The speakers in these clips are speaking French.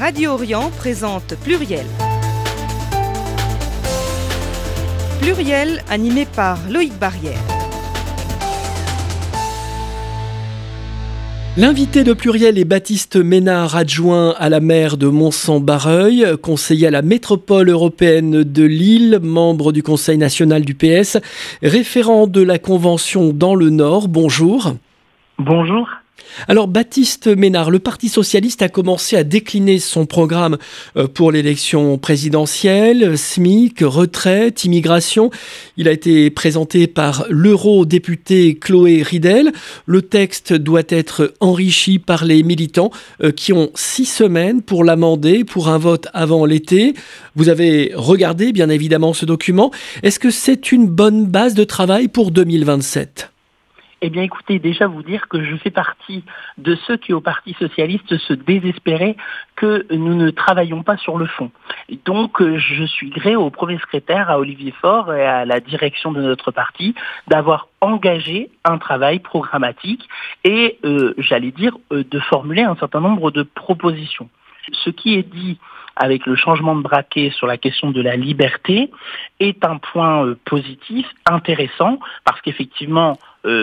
Radio Orient présente Pluriel. Pluriel animé par Loïc Barrière. L'invité de Pluriel est Baptiste Ménard, adjoint à la maire de Mont-Saint-Barreuil, conseiller à la métropole européenne de Lille, membre du Conseil national du PS, référent de la Convention dans le Nord. Bonjour. Bonjour. Alors Baptiste Ménard, le Parti socialiste a commencé à décliner son programme pour l'élection présidentielle, SMIC, retraite, immigration. Il a été présenté par l'eurodéputée Chloé Ridel. Le texte doit être enrichi par les militants qui ont 6 semaines pour l'amender pour un vote avant l'été. Vous avez regardé bien évidemment ce document. Est-ce que c'est une bonne base de travail pour 2027 ? Eh bien écoutez, déjà vous dire que je fais partie de ceux qui au Parti socialiste se désespéraient que nous ne travaillions pas sur le fond. Donc je suis gré au premier secrétaire, à Olivier Faure et à la direction de notre parti d'avoir engagé un travail programmatique et de formuler un certain nombre de propositions. Ce qui est dit avec le changement de braquet sur la question de la liberté est un point positif, intéressant, parce qu'effectivement,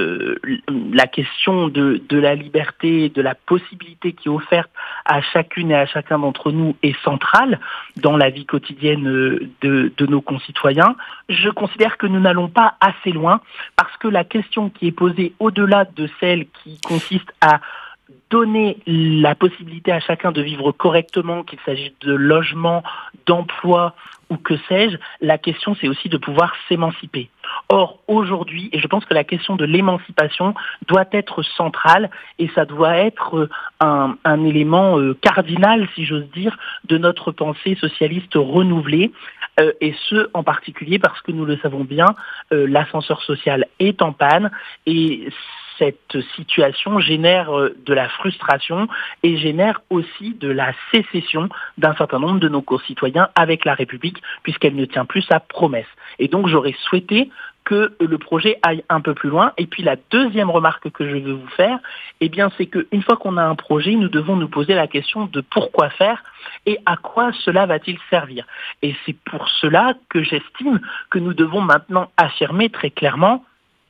la question de la liberté, de la possibilité qui est offerte à chacune et à chacun d'entre nous est centrale dans la vie quotidienne de nos concitoyens. Je considère que nous n'allons pas assez loin, parce que la question qui est posée au-delà de celle qui consiste à donner la possibilité à chacun de vivre correctement, qu'il s'agisse de logement, d'emploi ou que sais-je, la question c'est aussi de pouvoir s'émanciper. Or, aujourd'hui, et je pense que la question de l'émancipation doit être centrale et ça doit être un élément cardinal, si j'ose dire, de notre pensée socialiste renouvelée, et ce, en particulier parce que nous le savons bien, l'ascenseur social est en panne et cette situation génère de la frustration et génère aussi de la sécession d'un certain nombre de nos concitoyens avec la République, puisqu'elle ne tient plus sa promesse. Et donc j'aurais souhaité que le projet aille un peu plus loin. Et puis la deuxième remarque que je veux vous faire, eh bien, c'est qu'une fois qu'on a un projet, nous devons nous poser la question de pourquoi faire et à quoi cela va-t-il servir. Et c'est pour cela que j'estime que nous devons maintenant affirmer très clairement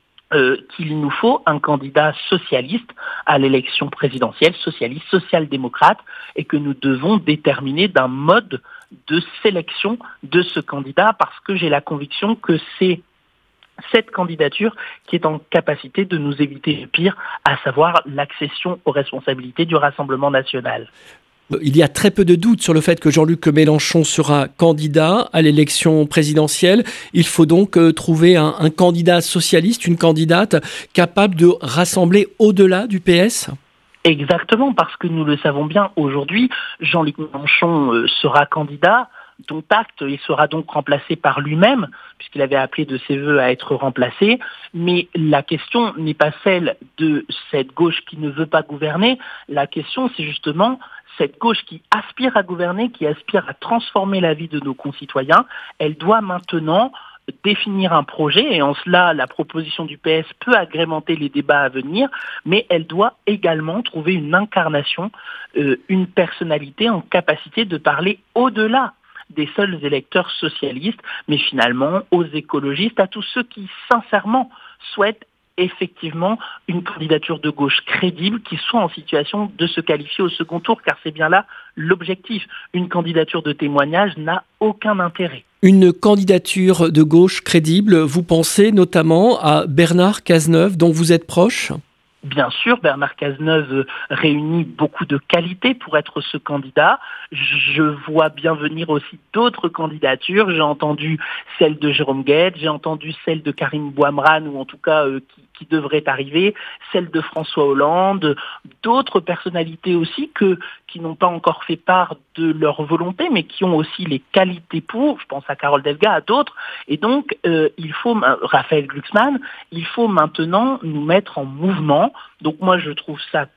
qu'il nous faut un candidat socialiste à l'élection présidentielle, socialiste, social-démocrate, et que nous devons déterminer d'un mode de sélection de ce candidat parce que j'ai la conviction que c'est cette candidature qui est en capacité de nous éviter le pire, à savoir l'accession aux responsabilités du Rassemblement national. Il y a très peu de doutes sur le fait que Jean-Luc Mélenchon sera candidat à l'élection présidentielle. Il faut donc trouver un candidat socialiste, une candidate capable de rassembler au-delà du PS ? Exactement, parce que nous le savons bien, aujourd'hui, Jean-Luc Mélenchon sera candidat, dont acte, il sera donc remplacé par lui-même, puisqu'il avait appelé de ses voeux à être remplacé. Mais la question n'est pas celle de cette gauche qui ne veut pas gouverner. La question, c'est justement cette gauche qui aspire à gouverner, qui aspire à transformer la vie de nos concitoyens. Elle doit maintenant définir un projet, et en cela, la proposition du PS peut agrémenter les débats à venir, mais elle doit également trouver une incarnation, une personnalité en capacité de parler au-delà des seuls électeurs socialistes, mais finalement aux écologistes, à tous ceux qui sincèrement souhaitent effectivement une candidature de gauche crédible qui soit en situation de se qualifier au second tour, car c'est bien là l'objectif. Une candidature de témoignage n'a aucun intérêt. Une candidature de gauche crédible, vous pensez notamment à Bernard Cazeneuve, dont vous êtes proche ? Bien sûr, Bernard Cazeneuve réunit beaucoup de qualités pour être ce candidat. Je vois bien venir aussi d'autres candidatures. J'ai entendu celle de Jérôme Gued, j'ai entendu celle de Karim Bouamrane, ou en tout cas qui devrait arriver, celle de François Hollande, d'autres personnalités aussi qui n'ont pas encore fait part de leur volonté, mais qui ont aussi les qualités pour, je pense à Carole Delga, à d'autres. Et donc, il faut, Raphaël Glucksmann, il faut maintenant nous mettre en mouvement. Donc moi, je trouve ça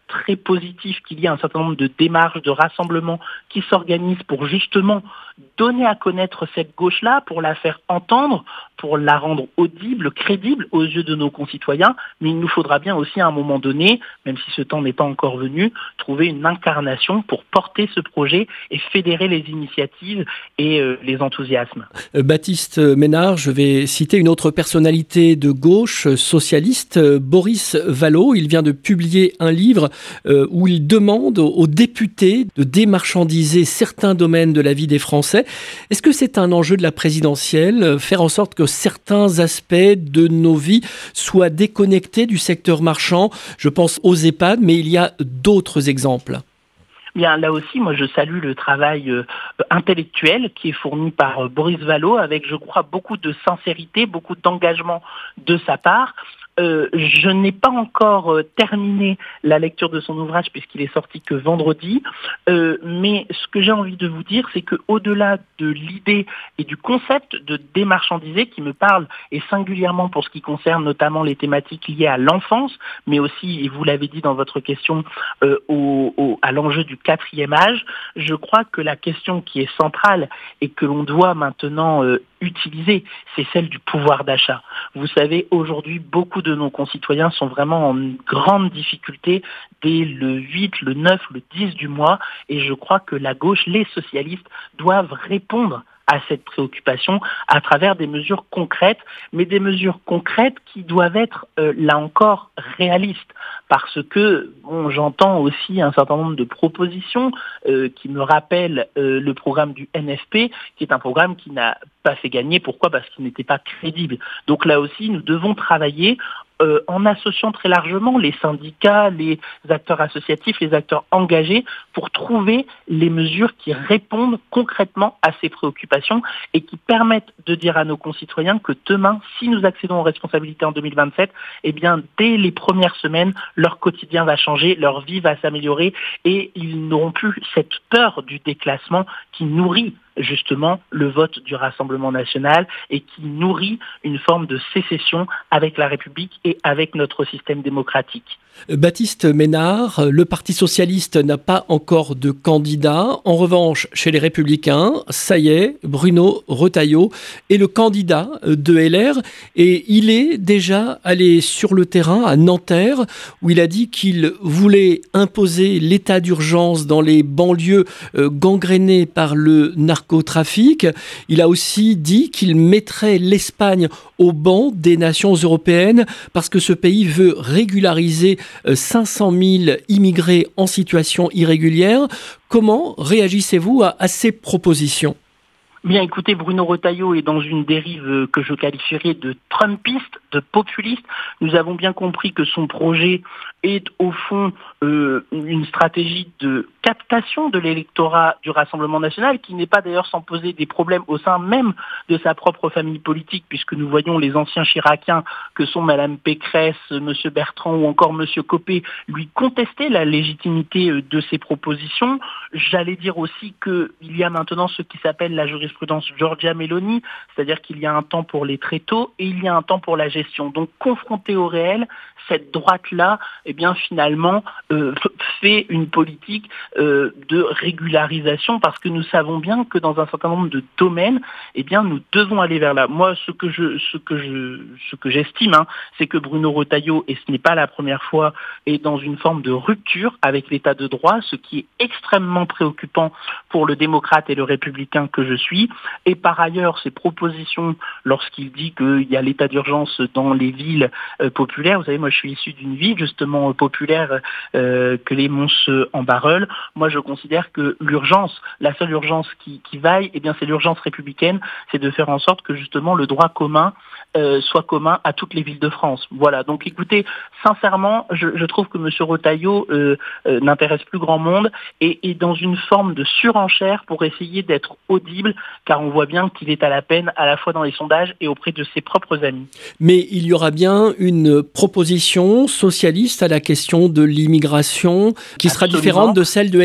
très positif qu'il y ait un certain nombre de démarches, de rassemblements qui s'organisent pour justement donner à connaître cette gauche-là, pour la faire entendre, pour la rendre audible, crédible aux yeux de nos concitoyens. Mais il nous faudra bien aussi à un moment donné, même si ce temps n'est pas encore venu, trouver une incarnation pour porter ce projet et fédérer les initiatives et les enthousiasmes. Baptiste Ménard, je vais citer une autre personnalité de gauche socialiste, Boris Vallaud. Il vient de publier un livre où il demande aux députés de démarchandiser certains domaines de la vie des Français. Est-ce que c'est un enjeu de la présidentielle, faire en sorte que certains aspects de nos vies soient déconnectés du secteur marchand? Je pense aux EHPAD, mais il y a d'autres exemples. Bien, là aussi, moi, je salue le travail intellectuel qui est fourni par Boris Vallaud avec, je crois, beaucoup de sincérité, beaucoup d'engagement de sa part. Je n'ai pas encore terminé la lecture de son ouvrage puisqu'il est sorti que vendredi, mais ce que j'ai envie de vous dire, c'est que au-delà de l'idée et du concept de démarchandiser qui me parle, et singulièrement pour ce qui concerne notamment les thématiques liées à l'enfance, mais aussi, et vous l'avez dit dans votre question, à l'enjeu du 4e âge, je crois que la question qui est centrale et que l'on doit maintenant utiliser, c'est celle du pouvoir d'achat. Vous savez, aujourd'hui, beaucoup de nos concitoyens sont vraiment en grande difficulté dès le 8, le 9, le 10 du mois, et je crois que la gauche, les socialistes, doivent répondre à cette préoccupation à travers des mesures concrètes, mais des mesures concrètes qui doivent être, là encore, réalistes. Parce que j'entends aussi un certain nombre de propositions qui me rappellent le programme du NFP, qui est un programme qui n'a pas fait gagner. Pourquoi ? Parce qu'il n'était pas crédible. Donc là aussi, nous devons travailler en associant très largement les syndicats, les acteurs associatifs, les acteurs engagés pour trouver les mesures qui répondent concrètement à ces préoccupations et qui permettent de dire à nos concitoyens que demain, si nous accédons aux responsabilités en 2027, eh bien, dès les premières semaines, leur quotidien va changer, leur vie va s'améliorer et ils n'auront plus cette peur du déclassement qui nourrit justement le vote du Rassemblement national et qui nourrit une forme de sécession avec la République et avec notre système démocratique. Baptiste Ménard, le Parti socialiste n'a pas encore de candidat. En revanche, chez les Républicains, ça y est, Bruno Retailleau est le candidat de LR et il est déjà allé sur le terrain à Nanterre où il a dit qu'il voulait imposer l'état d'urgence dans les banlieues gangrénées par le narcotrafic. Il a aussi dit qu'il mettrait l'Espagne au banc des nations européennes parce que ce pays veut régulariser 500 000 immigrés en situation irrégulière. Comment réagissez-vous à ces propositions ? Bien, écoutez, Bruno Retailleau est dans une dérive que je qualifierais de trumpiste, de populiste. Nous avons bien compris que son projet est au fond une stratégie de captation de l'électorat du Rassemblement national, qui n'est pas d'ailleurs sans poser des problèmes au sein même de sa propre famille politique, puisque nous voyons les anciens chiraciens que sont Madame Pécresse, Monsieur Bertrand ou encore Monsieur Copé lui contester la légitimité de ses propositions. J'allais dire aussi qu'il y a maintenant ce qui s'appelle la jurisprudence Giorgia Meloni, c'est-à-dire qu'il y a un temps pour les tréteaux et il y a un temps pour la gestion. Donc confronté au réel, cette droite-là, eh bien finalement fait une politique de régularisation parce que nous savons bien que dans un certain nombre de domaines, eh bien nous devons aller vers là. Moi, ce que j'estime, c'est que Bruno Retailleau, et ce n'est pas la première fois, est dans une forme de rupture avec l'état de droit, ce qui est extrêmement préoccupant pour le démocrate et le républicain que je suis. Et par ailleurs, ses propositions, lorsqu'il dit qu'il y a l'état d'urgence dans les villes populaires, vous savez, moi je suis issu d'une ville justement populaire que les Mons-en-Barœul. Moi je considère que l'urgence, la seule urgence qui vaille, eh bien c'est l'urgence républicaine, c'est de faire en sorte que justement le droit commun soit commun à toutes les villes de France. Voilà, donc écoutez, sincèrement, je trouve que M. Retailleau n'intéresse plus grand monde et est dans une forme de surenchère pour essayer d'être audible, car on voit bien qu'il est à la peine à la fois dans les sondages et auprès de ses propres amis. Mais il y aura bien une proposition socialiste à la question de l'immigration qui sera différente de celle de LFI ?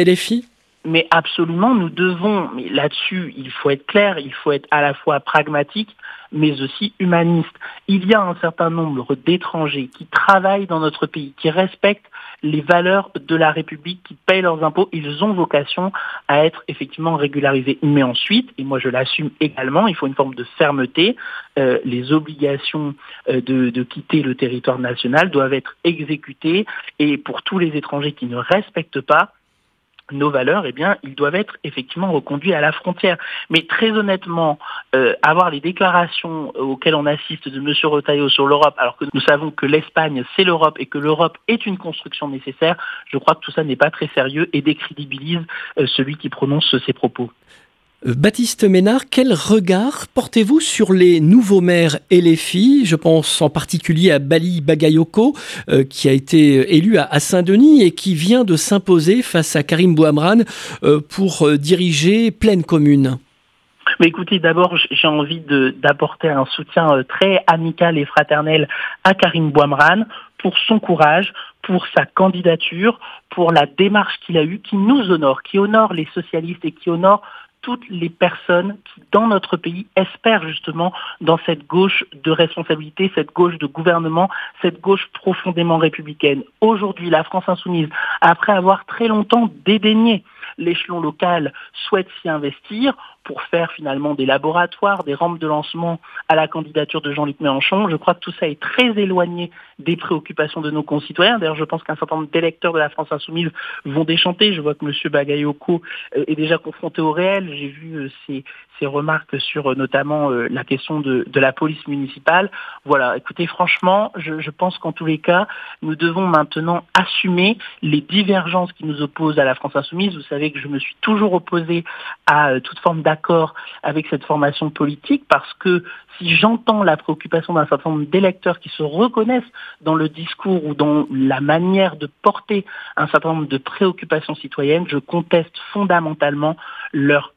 Mais absolument, nous devons, mais là-dessus, il faut être clair, il faut être à la fois pragmatique, mais aussi humaniste. Il y a un certain nombre d'étrangers qui travaillent dans notre pays, qui respectent les valeurs de la République, qui payent leurs impôts. Ils ont vocation à être effectivement régularisés. Mais ensuite, et moi je l'assume également, il faut une forme de fermeté. Les obligations de quitter le territoire national doivent être exécutées. Et pour tous les étrangers qui ne respectent pas nos valeurs, eh bien, ils doivent être effectivement reconduits à la frontière. Mais très honnêtement, avoir les déclarations auxquelles on assiste de M. Retailleau sur l'Europe, alors que nous savons que l'Espagne, c'est l'Europe et que l'Europe est une construction nécessaire, je crois que tout ça n'est pas très sérieux et décrédibilise celui qui prononce ces propos. Baptiste Ménard, quel regard portez-vous sur les nouveaux maires LFI ? Je pense en particulier à Bali Bagayoko, qui a été élu à Saint-Denis et qui vient de s'imposer face à Karim Bouamrane pour diriger Plaine Commune. Mais écoutez, d'abord, j'ai envie d'apporter un soutien très amical et fraternel à Karim Bouamrane pour son courage, pour sa candidature, pour la démarche qu'il a eue, qui nous honore, qui honore les socialistes et qui honore toutes les personnes qui, dans notre pays, espèrent justement dans cette gauche de responsabilité, cette gauche de gouvernement, cette gauche profondément républicaine. Aujourd'hui, la France insoumise, après avoir très longtemps dédaigné l'échelon local, souhaite s'y investir pour faire finalement des laboratoires, des rampes de lancement à la candidature de Jean-Luc Mélenchon. Je crois que tout ça est très éloigné des préoccupations de nos concitoyens. D'ailleurs, je pense qu'un certain nombre d'électeurs de la France insoumise vont déchanter. Je vois que M. Bagayoko est déjà confronté au réel. J'ai vu ses remarques sur notamment la question de la police municipale. Voilà, écoutez, franchement, je pense qu'en tous les cas, nous devons maintenant assumer les divergences qui nous opposent à la France insoumise. Vous savez que je me suis toujours opposé à toute forme d'accord avec cette formation politique, parce que si j'entends la préoccupation d'un certain nombre d'électeurs qui se reconnaissent dans le discours ou dans la manière de porter un certain nombre de préoccupations citoyennes, je conteste fondamentalement leur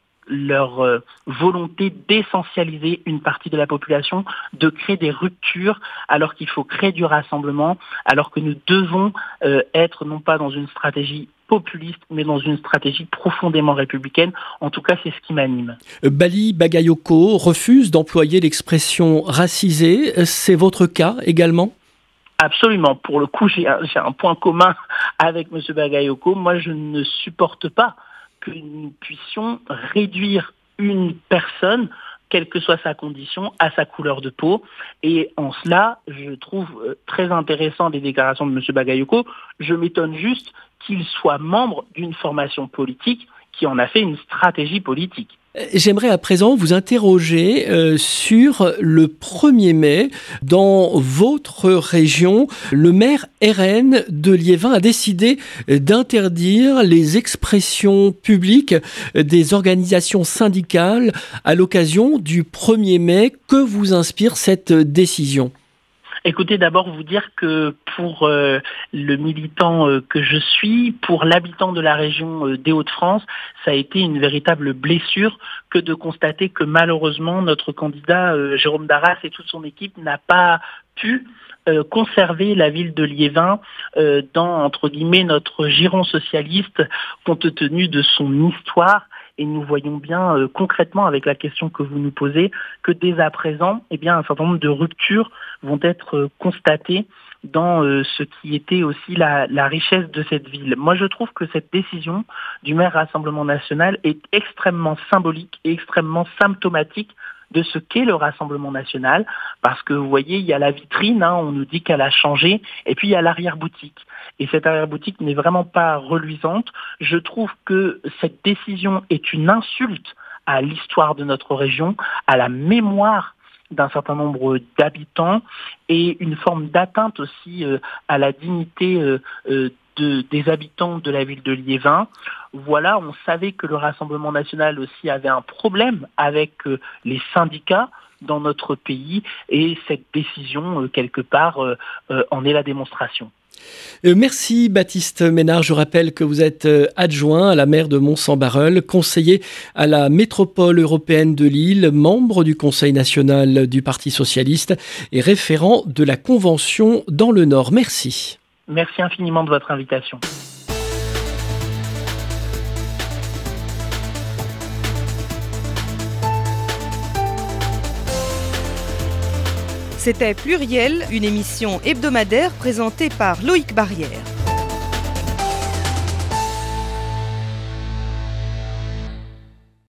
volonté d'essentialiser une partie de la population, de créer des ruptures, alors qu'il faut créer du rassemblement, alors que nous devons être non pas dans une stratégie populiste, mais dans une stratégie profondément républicaine. En tout cas, c'est ce qui m'anime. Bali Bagayoko refuse d'employer l'expression racisée. C'est votre cas également ? Absolument. Pour le coup, j'ai un point commun avec M. Bagayoko. Moi, je ne supporte pas que nous puissions réduire une personne, quelle que soit sa condition, à sa couleur de peau. Et en cela, je trouve très intéressant les déclarations de M. Bagayoko. Je m'étonne juste qu'il soit membre d'une formation politique qui en a fait une stratégie politique. J'aimerais à présent vous interroger sur le 1er mai. Dans votre région, le maire RN de Liévin a décidé d'interdire les expressions publiques des organisations syndicales à l'occasion du 1er mai. Que vous inspire cette décision ? Écoutez, d'abord vous dire que pour le militant que je suis, pour l'habitant de la région des Hauts-de-France, ça a été une véritable blessure que de constater que malheureusement notre candidat Jérôme Darras et toute son équipe n'a pas pu conserver la ville de Liévin dans, entre guillemets, notre giron socialiste, compte tenu de son histoire. Et nous voyons bien concrètement avec la question que vous nous posez que dès à présent, eh bien, un certain nombre de ruptures vont être constatées dans ce qui était aussi la richesse de cette ville. Moi, je trouve que cette décision du maire Rassemblement National est extrêmement symbolique et extrêmement symptomatique de ce qu'est le Rassemblement National, parce que vous voyez, il y a la vitrine, on nous dit qu'elle a changé, et puis il y a l'arrière-boutique. Et cette arrière-boutique n'est vraiment pas reluisante. Je trouve que cette décision est une insulte à l'histoire de notre région, à la mémoire d'un certain nombre d'habitants, et une forme d'atteinte aussi à la dignité des habitants de la ville de Liévin. Voilà, on savait que le Rassemblement National aussi avait un problème avec les syndicats dans notre pays, et cette décision, quelque part, en est la démonstration. Merci Baptiste Ménard. Je rappelle que vous êtes adjoint à la maire de Mons-en-Barœul, conseiller à la métropole européenne de Lille, membre du Conseil national du Parti socialiste et référent de la Convention dans le Nord. Merci. Merci infiniment de votre invitation. C'était Pluriel, une émission hebdomadaire présentée par Loïc Barrière.